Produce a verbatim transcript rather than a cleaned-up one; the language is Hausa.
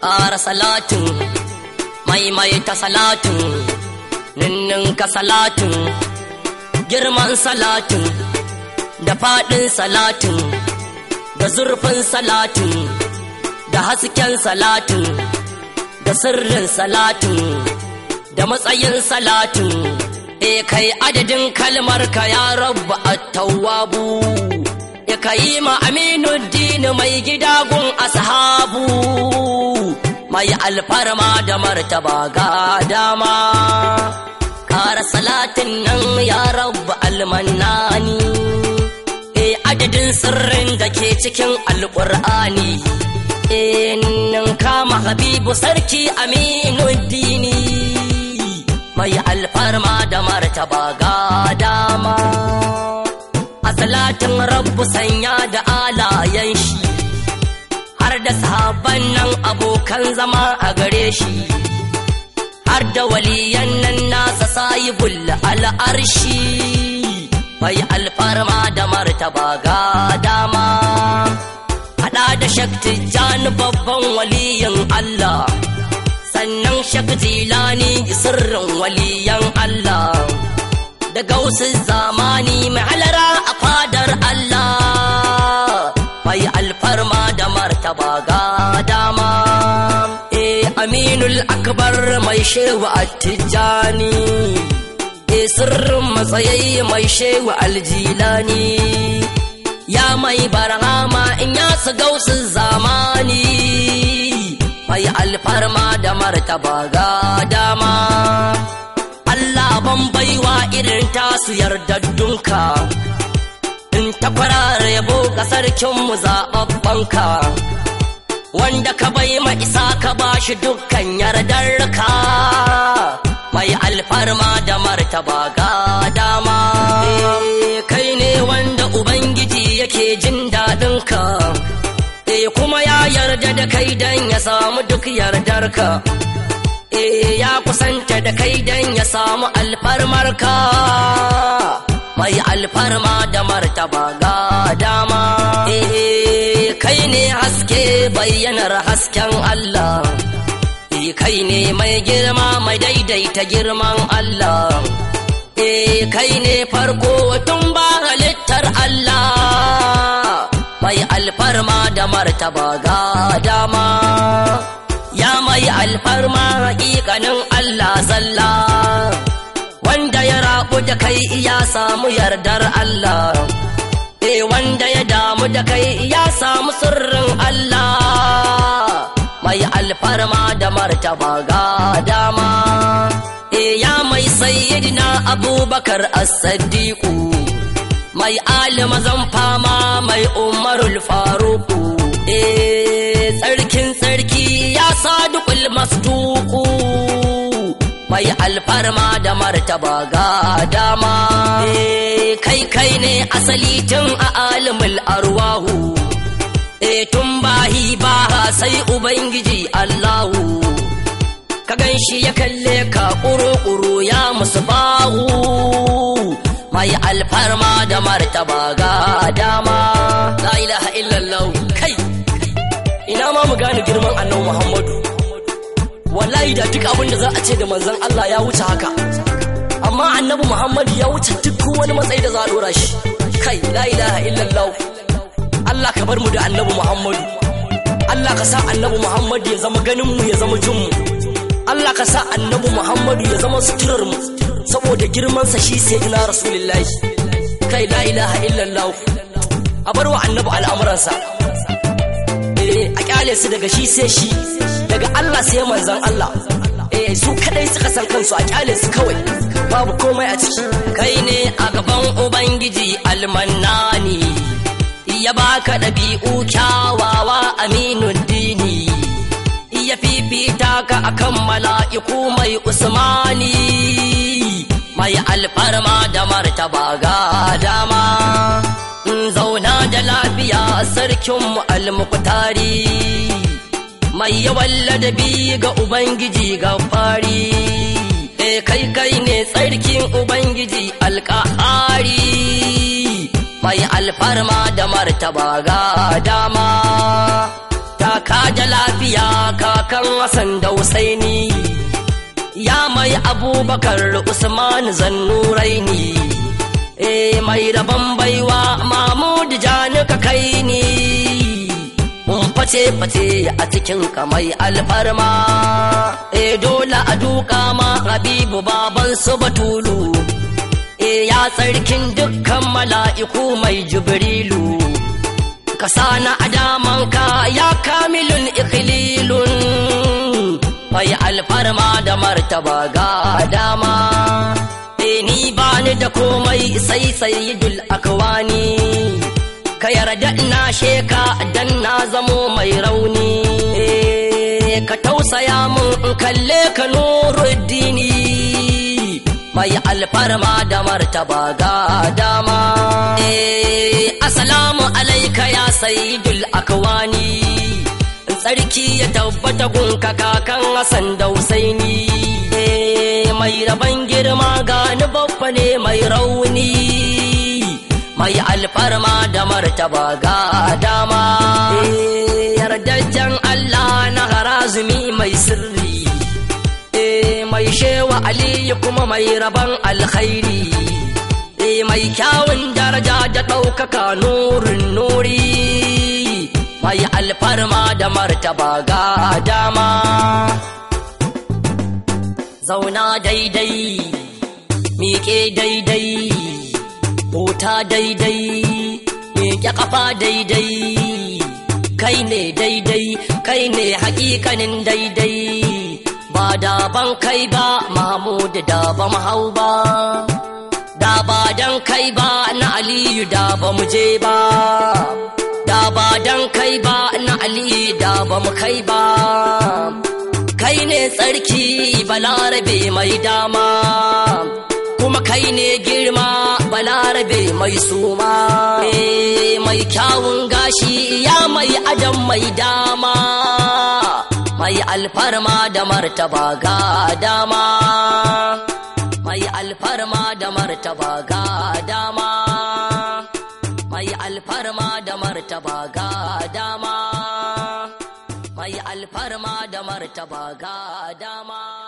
ƙara salatin maimaita salatin ninninka salatin girman salatin da faɗin salatin da zurfin salatin da hasken salatin da sirrin salatin da matsayin salatin e kai adadin kalmar ka ya rabba at-tawwabu e kai ma Aminuddin mai gidagun ashabu mai alfarma da martaba ga dama ƙara salatin nan ya rabba al-mannani e adadin sirrin da ke cikin alƙur'ani e nan kama habibu sarki Aminuddin mai alfarma da martaba ga dama a salatin rabbu sanya da alayen shi har da sahabban nan abokan zama a gare shi har da waliyan nan nasa sahibul al'arshi mai alfarma da martaba ga dama hada da Shek Tijjani babban waliyin Allah sannan Shek Jilani sirrin waliyan Allah da gausin zamani mai halara a fadar Allah mai alfarma da martaba ga dama eh Aminul Akbar mai shehu At-Tijjani eh sirrin matsayi mai shehu Al-Jilani ya mai barhama in ya su gausin zamani mai alfarma da martaba ga dama Allah ban baiwa irin tasu yardaddunka in ta kwarara yabo ga sarkinmu zaɓaɓɓanka wanda ka bai ma isa ka ba shi dukkan yardarka mai alfarma da martaba ga dama kai ne wanda ubangiji yake jin daɗinka eh kuma ya yarda da kai dan ya samu duk yardarka eh ya kusanta da kai dan ya samu alfarmarka mai alfarma da martaba ga dama eh kai ne haske bayyanar hasken Allah eh kai ne mai girma mai daidaita girman Allah eh kai ne farko tun ba halittar Allah mai alfarma da martaba ga dama ya mai alfarma haƙiƙanin Allah zalla wanda ya rabu da kai ya samu yardar Allah eh wanda ya damu da kai ya samu sirrin Allah mai alfarma da martaba ga dama eh ya mai sayyidina Abubakar As-Siddiq mai alima zan fama mai Umarul Faruq eh tsarkin tsarki ya Sadiqul Masduq mai alfarma da martaba ga dama eh kai kai ne asali tun a alimul arwahu eh tun bahi ba sai ubangiji Allahu ka ganshi ya kalle ka ƙuru-ƙuru ya musbahu mai alfarma da martaba ga dama la ilaha illallah kai ina ma mu gane girman annabi Muhammadu wallahi da duk abin da za a ce da manzon Allah ya wuce haka amma annabi Muhammad ya wuce duk wani matsayi da za a dora shi kai la ilaha illallah Allah ka bar mu da annabi Muhammad Allah ka sa annabi Muhammad ya zama ganin mu ya zama jin mu Allah ka sa annabi Muhammad ya zama suturar mu saboda girman sa shi sayyidina rasulullahi kai la ilaha illallah a bar wa annabi al'amuransa eh a kyale su daga shi sai shi daga Allah sai manzon Allah eh su kadai suka san kansu a kyale su kawai babu komai a ciki kai ne a gaban ubangiji almannani ya baka dabi'u kyawawa Aminuddin ya fifita ka akan mala'iku mai usmani mai alfarma da martaba ga dama zauna da lafiya sarkinmu al-muqtari mai yawan ladabi ga ubangiji ga fari eh kai kai ne tsarkin ubangiji alƙahari mai alfarma da martaba ga dama taka da lafiya kakan Hassan da Husaini, ya mai Abubakar Usman Zannuraini, eh mai rabon baiwa Mahmud Jani ka kai ni, mun face face a cikin kamai alfarma, eh dole a duka ma Habibu baban su Batulu, eh ya tsarkin dukkan mala'iku mai Jibrilu, ka sana adamanka ya kamilun ikhlilun, mai alfarma da martaba ga dama, eh ni bani da komai sai sayyidul akwani, ka yarda ina sheka dan na zamo mai rauni, eh ka tausaya mun in kalle ka Nuruddini, mai alfarma da martaba ga dama, eh assalamu alayka ya sayyidul akwani, tsarki ya tabbata gunka kakan Hassan da Husaini, eh mai raban girma gani babba ne mai rauni, mai alfarma da martaba ga dama, eh yardajjen Allah na Harazumi mai sirri, eh mai shewa Aliyu kuma mai raban alkhairi, eh mai kyawun daraja da ɗaukaka nurin nuri, mai alfarma da martaba ga dama, zauna daidai miƙe daidai huta daidai miƙe ƙafa daidai, kai ne daidai kai ne haƙiƙanin daidai, ba da ban kai ba Mahmud da ba mu hau ba, da ba dan kai ba na Aliyu da ba mu je ba, da ba dan kai ba na Ali da ba mu kai ba, kai ne tsarki balarabe mai dama, kuma kai ne girma balarabe mai suma, mai kyawun gashi ya mai adam mai dama, mai alfarma da martaba ga dama, mai alfarma da martaba ga dama, mai alfarma da martaba ga dama, mai alfarma da martaba ga dama.